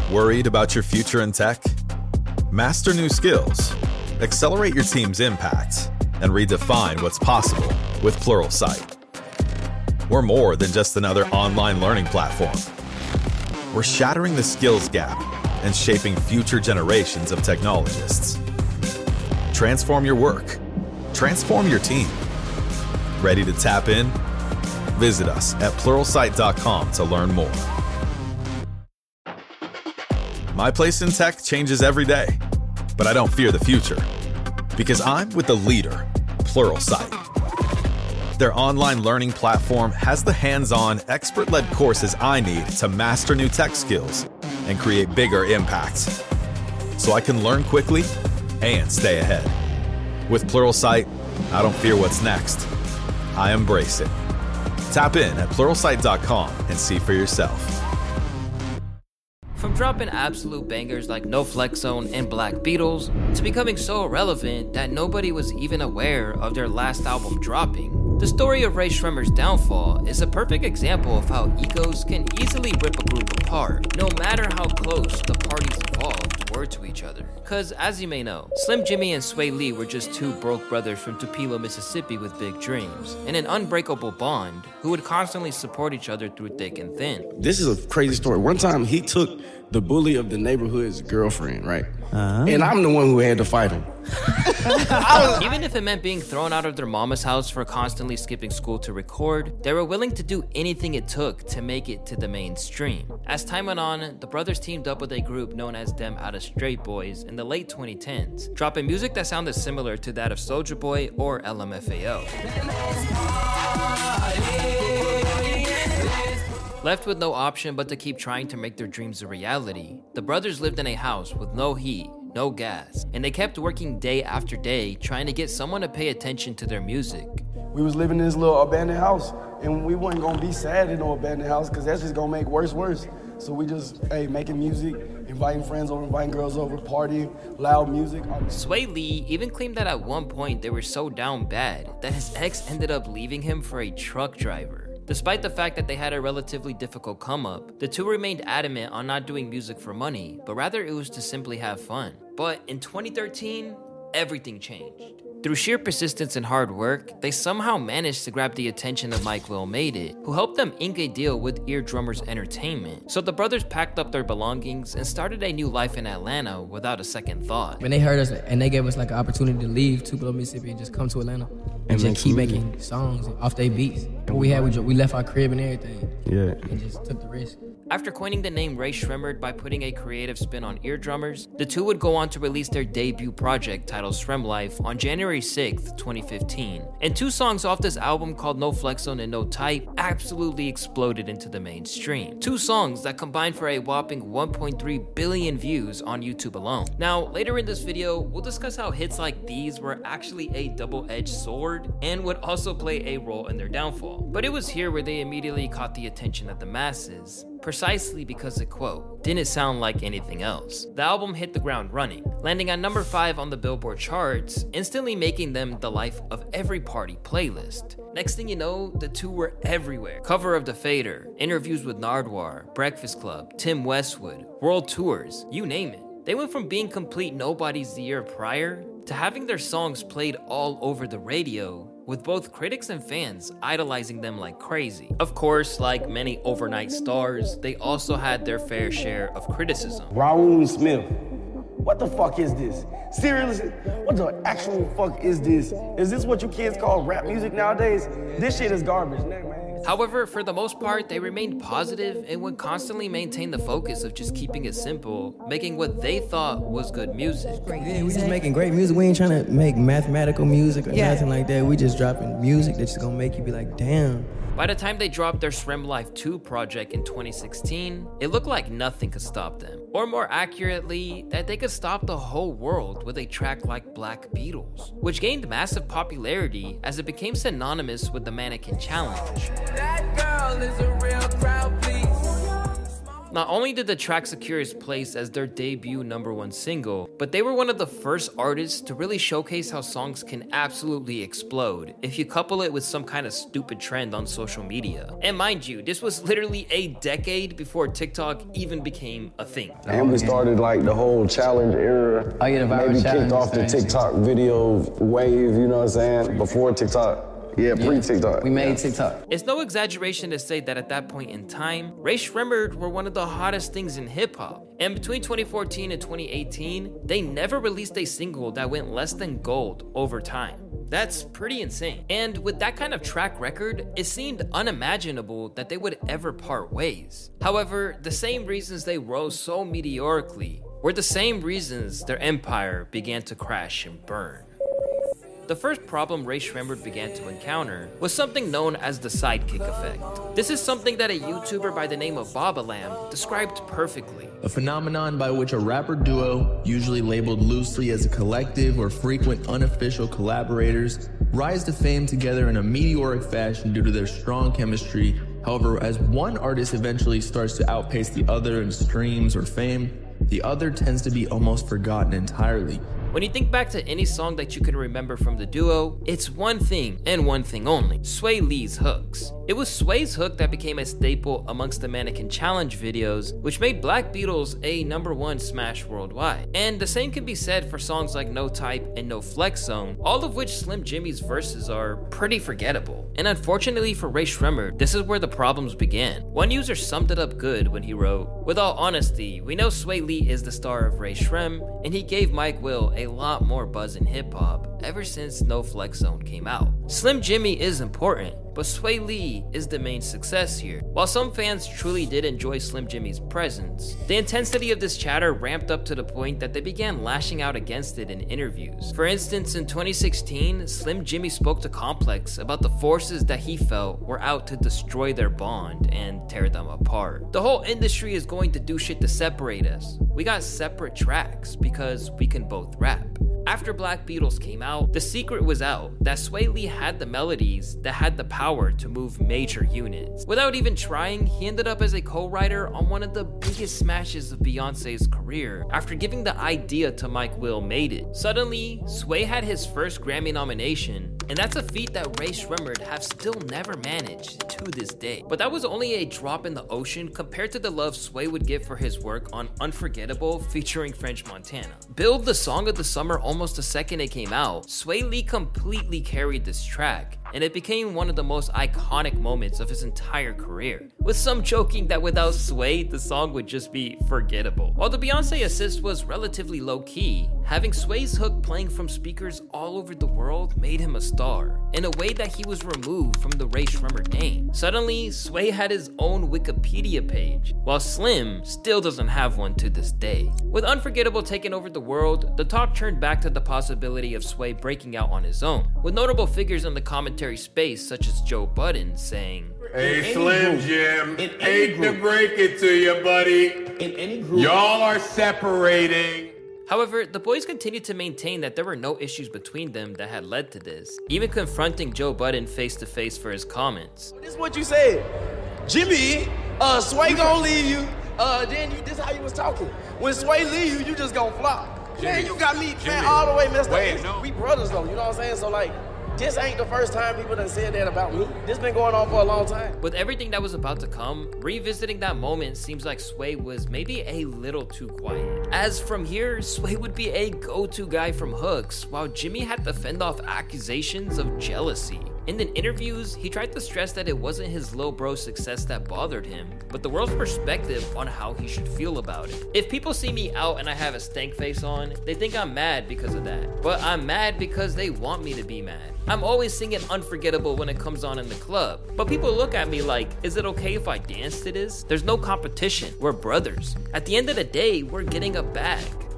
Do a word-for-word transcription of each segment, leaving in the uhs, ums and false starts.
Worried about your future in tech? Master new skills, accelerate your team's impact, and redefine what's possible with Pluralsight. We're more than just another online learning platform. We're shattering the skills gap and shaping future generations of technologists. Transform your work. Transform your team. Ready to tap in? Visit us at pluralsight dot com to learn more. My place in tech changes every day, but I don't fear the future because I'm with the leader, Pluralsight. Their online learning platform has the hands-on, expert-led courses I need to master new tech skills and create bigger impacts, so I can learn quickly and stay ahead. With Pluralsight, I don't fear what's next. I embrace it. Tap in at pluralsight dot com and see for yourself. From dropping absolute bangers like No Flex Zone and Black Beatles to becoming so irrelevant that nobody was even aware of their last album dropping, the story of Rae Sremmurd's downfall is a perfect example of how egos can easily rip a group apart, no matter how close the parties involved were to each other. Cause as you may know, Slim Jxmmi and Swae Lee were just two broke brothers from Tupelo, Mississippi with big dreams, and an unbreakable bond who would constantly support each other through thick and thin. This is a crazy story. One time he took the bully of the neighborhood's girlfriend, right? Uh-huh. And I'm the one who had to fight him. Even if it meant being thrown out of their mama's house for constantly skipping school to record, they were willing to do anything it took to make it to the mainstream. As time went on, the brothers teamed up with a group known as Them Outta Straight Boys in the late twenty tens, dropping music that sounded similar to that of Soulja Boy or L M F A O. Left with no option but to keep trying to make their dreams a reality, the brothers lived in a house with no heat, no gas, and they kept working day after day trying to get someone to pay attention to their music. We was living in this little abandoned house, and we wasn't gonna be sad in no abandoned house because that's just gonna make worse worse. So we just, hey, making music, inviting friends over, inviting girls over, partying, loud music. Swae Lee even claimed that at one point they were so down bad that his ex ended up leaving him for a truck driver. Despite the fact that they had a relatively difficult come-up, the two remained adamant on not doing music for money, but rather it was to simply have fun. But in twenty thirteen, everything changed. Through sheer persistence and hard work, they somehow managed to grab the attention of Mike Will Made It, who helped them ink a deal with Eardrummers Entertainment. So the brothers packed up their belongings and started a new life in Atlanta without a second thought. When they heard us and they gave us like an opportunity to leave Tupelo, Mississippi and just come to Atlanta and, and just keep music. Making songs off their beats. What we had, we, we left our crib and everything. Yeah. And just took the risk. After coining the name Rae Sremmurd by putting a creative spin on Eardrummers, the two would go on to release their debut project titled Srem Life on January sixth, twenty fifteen. And two songs off this album called No Flex Zone and No Type absolutely exploded into the mainstream. Two songs that combined for a whopping one point three billion views on YouTube alone. Now, later in this video, we'll discuss how hits like these were actually a double-edged sword and would also play a role in their downfall. But it was here where they immediately caught the attention of the masses, precisely because it, quote, didn't sound like anything else. The album hit the ground running, landing at number five on the Billboard charts, instantly making them the life of every party playlist. Next thing you know, the two were everywhere. Cover of The Fader, interviews with Nardwuar, Breakfast Club, Tim Westwood, world tours, you name it. They went from being complete nobodies the year prior to having their songs played all over the radio, with both critics and fans idolizing them like crazy. Of course, like many overnight stars, they also had their fair share of criticism. Raul Smith, what the fuck is this? Seriously, what the actual fuck is this? Is this what you kids call rap music nowadays? This shit is garbage, man. However, for the most part, they remained positive and would constantly maintain the focus of just keeping it simple, making what they thought was good music. Yeah, we just making great music. We ain't trying to make mathematical music or yeah. nothing like that. We just dropping music that's just gonna make you be like, damn. By the time they dropped their Srem Life two project in twenty sixteen, it looked like nothing could stop them. Or more accurately, that they could stop the whole world with a track like Black Beatles, which gained massive popularity as it became synonymous with the Mannequin Challenge. That girl is a real crowd, please. Not only did the track secure its place as their debut number one single, but they were one of the first artists to really showcase how songs can absolutely explode if you couple it with some kind of stupid trend on social media. And mind you, this was literally a decade before TikTok even became a thing. And we started like the whole challenge era. Oh, yeah, the viral Maybe challenge kicked off the thing. TikTok video wave, you know what I'm saying? Before TikTok. Yeah, pre-TikTok. We made yeah. TikTok. It's no exaggeration to say that at that point in time, Rae Sremmurd were one of the hottest things in hip-hop. And between twenty fourteen and twenty eighteen, they never released a single that went less than gold over time. That's pretty insane. And with that kind of track record, it seemed unimaginable that they would ever part ways. However, the same reasons they rose so meteorically were the same reasons their empire began to crash and burn. The first problem Rae Sremmurd began to encounter was something known as the sidekick effect. This is something that a YouTuber by the name of Babalam described perfectly. A phenomenon by which a rapper duo, usually labeled loosely as a collective or frequent unofficial collaborators, rise to fame together in a meteoric fashion due to their strong chemistry. However, as one artist eventually starts to outpace the other in streams or fame, the other tends to be almost forgotten entirely. When you think back to any song that you can remember from the duo, it's one thing and one thing only: Swae Lee's hooks. It was Swae's hook that became a staple amongst the Mannequin Challenge videos, which made Black Beatles a number one smash worldwide. And the same can be said for songs like No Type and No Flex Zone, all of which Slim Jimmy's verses are pretty forgettable. And unfortunately for Rae Sremmurd, this is where the problems began. One user summed it up good when he wrote, "With all honesty, we know Swae Lee is the star of Rae Srem, and he gave Mike Will a lot more buzz in hip-hop ever since No Flex Zone came out. Slim Jimmy is important, but Swae Lee is the main success here." While some fans truly did enjoy Slim Jimmy's presence, the intensity of this chatter ramped up to the point that they began lashing out against it in interviews. For instance, in twenty sixteen, Slim Jimmy spoke to Complex about the forces that he felt were out to destroy their bond and tear them apart. "The whole industry is going to do shit to separate us. We got separate tracks because we can both rap." After Black Beatles came out, the secret was out that Swae Lee had the melodies that had the power to move major units. Without even trying, he ended up as a co-writer on one of the biggest smashes of Beyonce's career. After giving the idea to Mike Will Made It, suddenly, Swae had his first Grammy nomination, and that's a feat that Rae Sremmurd have still never managed to this day. But that was only a drop in the ocean compared to the love Swae would get for his work on Unforgettable featuring French Montana. Billed the Song of the Summer almost the second it came out, Swae Lee completely carried this track, and it became one of the most iconic moments of his entire career. With some joking that without Swae, the song would just be forgettable. While the Beyonce assist was relatively low-key, having Swae's hook playing from speakers all over the world made him a star, in a way that he was removed from the Rae Sremmurd name. Suddenly, Swae had his own Wikipedia page, while Slim still doesn't have one to this day. With Unforgettable taking over the world, the talk turned back to the possibility of Swae breaking out on his own, with notable figures in the commentary space such as Joe Budden saying, "Hey Slim Jim, in any hate to group. break it to you, buddy. In any group, Y'all are separating." However, the boys continued to maintain that there were no issues between them that had led to this, even confronting Joe Budden face to face for his comments. this is what you said. Jimmy, uh, Swae gonna leave you. Uh, then you, this is how you was talking. When Swae leave you, you just gonna flop. Man, you got me, man, Jimmy, all the way messed wait, up. no. We brothers though, you know what I'm saying? So like, this ain't the first time people done said that about me. This been going on for a long time. With everything that was about to come, revisiting that moment seems like Swae was maybe a little too quiet. As from here, Swae would be a go-to guy from hooks, while Jimmy had to fend off accusations of jealousy. And in interviews, he tried to stress that it wasn't his lil bro success that bothered him, but the world's perspective on how he should feel about it. If people see me out and I have a stank face on, they think I'm mad because of that. But I'm mad because they want me to be mad. I'm always singing Unforgettable when it comes on in the club, but people look at me like, is it okay if I dance to this? There's no competition, we're brothers. At the end of the day, we're getting a bag.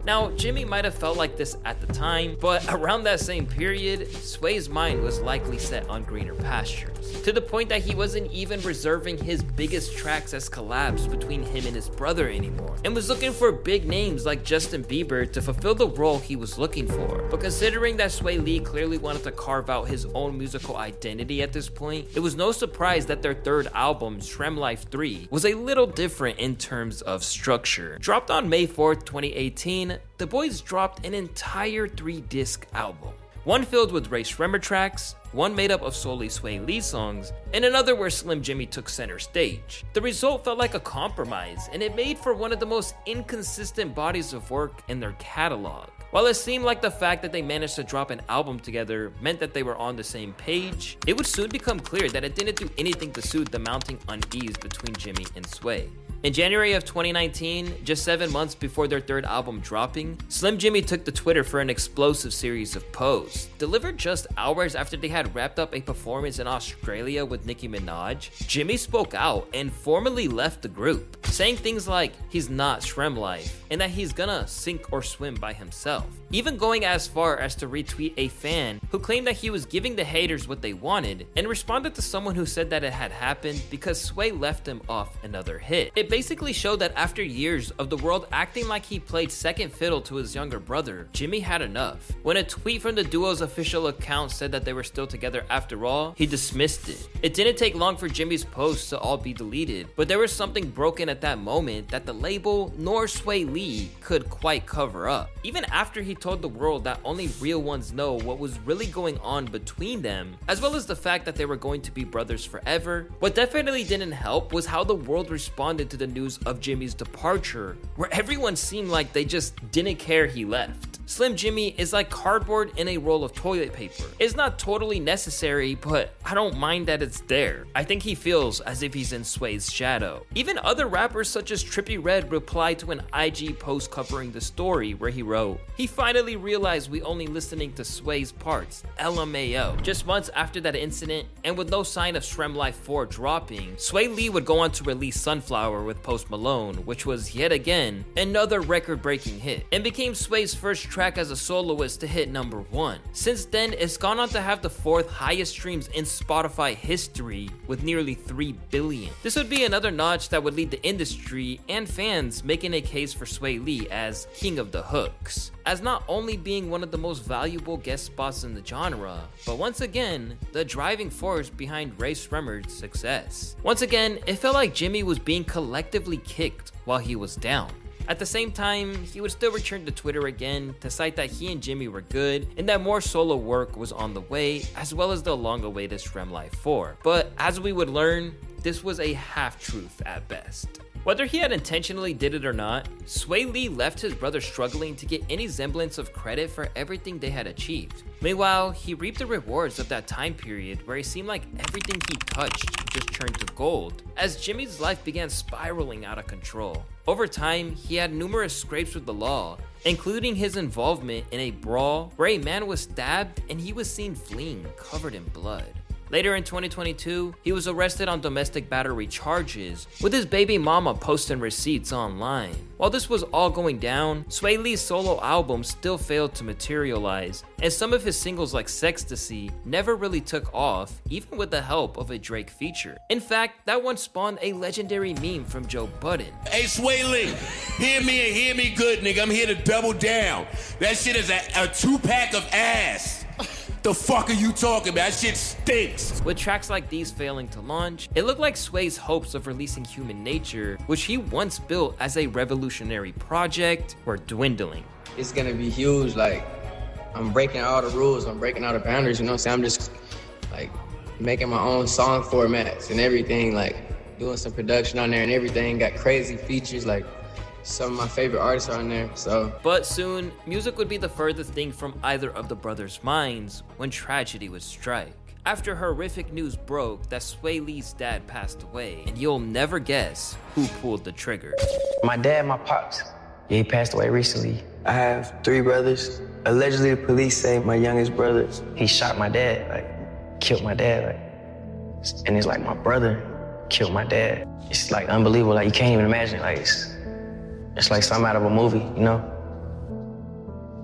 Now, Jimmy might have felt like this at the time, but around that same period, Sway's mind was likely set on greener pastures, to the point that he wasn't even reserving his biggest tracks as collabs between him and his brother anymore, and was looking for big names like Justin Bieber to fulfill the role he was looking for. But considering that Swae Lee clearly wanted to carve out his own musical identity at this point, it was no surprise that their third album, Shrem Life three, was a little different in terms of structure. Dropped on May fourth, twenty eighteen, the boys dropped an entire three-disc album. One filled with Rae Sremmurd tracks, one made up of solely Swae Lee songs, and another where Slim Jxmmi took center stage. The result felt like a compromise, and it made for one of the most inconsistent bodies of work in their catalog. While it seemed like the fact that they managed to drop an album together meant that they were on the same page, it would soon become clear that it didn't do anything to soothe the mounting unease between Jimmy and Sway. In January of twenty nineteen, just seven months before their third album dropping, Slim Jxmmi took to Twitter for an explosive series of posts. Delivered just hours after they had wrapped up a performance in Australia with Nicki Minaj, Jimmy spoke out and formally left the group, saying things like he's not Shrem Life and that he's gonna sink or swim by himself. Even going as far as to retweet a fan who claimed that he was giving the haters what they wanted, and responded to someone who said that it had happened because Sway left him off another hit. It basically showed that after years of the world acting like he played second fiddle to his younger brother, Jimmy had enough. When a tweet from the duo's official account said that they were still together after all, he dismissed it. It didn't take long for Jimmy's posts to all be deleted, but there was something broken at that moment that the label nor Swae Lee could quite cover up. Even after he told the world that only real ones know what was really going on between them, as well as the fact that they were going to be brothers forever, what definitely didn't help was how the world responded to the news of Jimmy's departure, where everyone seemed like they just didn't care he left. Slim Jxmmi is like cardboard in a roll of toilet paper. It's not totally necessary, but I don't mind that it's there. I think he feels as if he's in Sway's shadow. Even other rappers such as Trippie Redd replied to an I G post covering the story where he wrote, "He finally realized we only listening to Sway's parts, L M A O. Just months after that incident, and with no sign of Shrem Life four dropping, Swae Lee would go on to release Sunflower with Post Malone, which was yet again another record-breaking hit, and became Sway's first track as a soloist to hit number one. Since then, it's gone on to have the fourth highest streams in Spotify history with nearly three billion. This would be another notch that would lead the industry and fans making a case for Swae Lee as king of the hooks, as not only being one of the most valuable guest spots in the genre, but once again, the driving force behind Rae Sremmurd's success. Once again, it felt like Jimmy was being collectively kicked while he was down. At the same time, he would still return to Twitter again to cite that he and Jimmy were good and that more solo work was on the way, as well as the long-awaited Shrem Life four. But as we would learn, this was a half-truth at best. Whether he had intentionally did it or not, Swae Lee left his brother struggling to get any semblance of credit for everything they had achieved. Meanwhile, he reaped the rewards of that time period where it seemed like everything he touched just turned to gold, as Jimmy's life began spiraling out of control. Over time, he had numerous scrapes with the law, including his involvement in a brawl where a man was stabbed and he was seen fleeing covered in blood. Later in twenty twenty-two, he was arrested on domestic battery charges, with his baby mama posting receipts online. While this was all going down, Swae Lee's solo album still failed to materialize, and some of his singles like Sextasy never really took off, even with the help of a Drake feature. In fact, that one spawned a legendary meme from Joe Budden. Hey, Swae Lee, hear me and hear me good, nigga. I'm here to double down. That shit is a, a two-pack of ass. The fuck are you talking about? That shit stinks. With tracks like these failing to launch, it looked like Sway's hopes of releasing Human Nature, which he once built as a revolutionary project, were dwindling. It's gonna be huge. Like, I'm breaking all the rules, I'm breaking all the boundaries, you know what I'm saying? I'm just like making my own song formats and everything, like doing some production on there and everything, got crazy features, like some of my favorite artists are on there, so. But soon, music would be the furthest thing from either of the brothers' minds when tragedy would strike. After horrific news broke that Swae Lee's dad passed away, and you'll never guess who pulled the trigger. My dad, my pops, yeah, he passed away recently. I have three brothers. Allegedly, the police say my youngest brother, he shot my dad, like, killed my dad, like, and it's like my brother killed my dad. It's like unbelievable, like you can't even imagine, like it's, It's like something out of a movie, you know?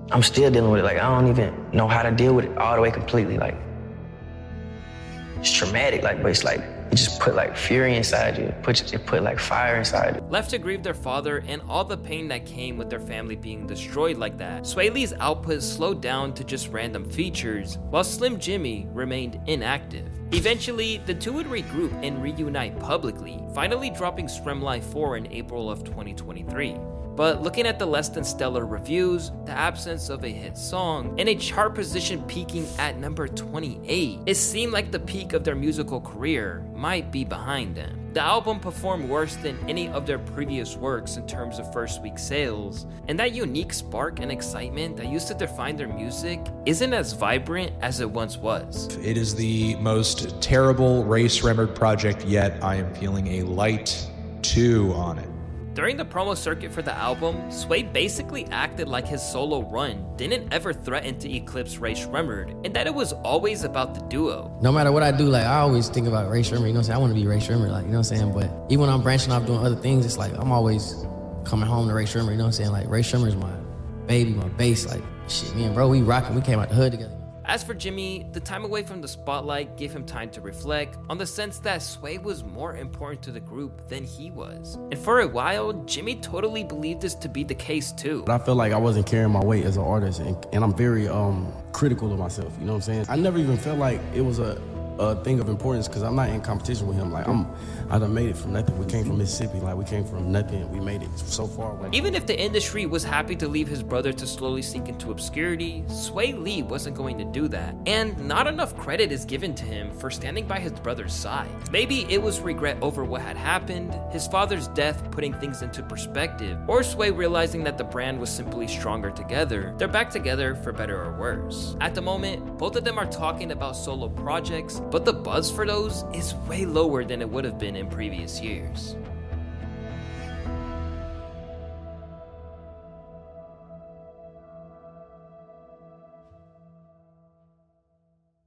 I'm still dealing with it. Like, I don't even know how to deal with it all the way completely. Like, it's traumatic, like, but it's like, it just put like fury inside you. It put, it put like fire inside you. Left to grieve their father and all the pain that came with their family being destroyed like that, Swae Lee's output slowed down to just random features, while Slim Jxmmi remained inactive. Eventually, the two would regroup and reunite publicly, finally dropping Srem Life four in April of twenty twenty-three. But looking at the less than stellar reviews, the absence of a hit song, and a chart position peaking at number twenty-eight, it seemed like the peak of their musical career might be behind them. The album performed worse than any of their previous works in terms of first week sales, and that unique spark and excitement that used to define their music isn't as vibrant as it once was. It is the most terrible Rae Sremmurd project yet. I am feeling a light two on it. During the promo circuit for the album, Swae basically acted like his solo run didn't ever threaten to eclipse Rae Sremmurd, and that it was always about the duo. No matter what I do, like, I always think about Rae Sremmurd, you know what I'm saying? I want to be Rae Sremmurd, like, you know what I'm saying? But even when I'm branching off doing other things, it's like, I'm always coming home to Rae Sremmurd, you know what I'm saying? Like, Rae Sremmurd's my baby, my bass, like, shit, me and bro, we rocking, we came out the hood together. As for Jimmy, the time away from the spotlight gave him time to reflect on the sense that Swae was more important to the group than he was. And for a while, Jimmy totally believed this to be the case too. I felt like I wasn't carrying my weight as an artist, and, and I'm very um, critical of myself, you know what I'm saying? I never even felt like it was a, a thing of importance because I'm not in competition with him. Like, I'm, I done made it from nothing. We came from Mississippi, like we came from nothing. We made it so far away. Even if the industry was happy to leave his brother to slowly sink into obscurity, Swae Lee wasn't going to do that. And not enough credit is given to him for standing by his brother's side. Maybe it was regret over what had happened, his father's death putting things into perspective, or Swae realizing that the brand was simply stronger together. They're back together for better or worse. At the moment, both of them are talking about solo projects, but the buzz for those is way lower than it would have been in previous years.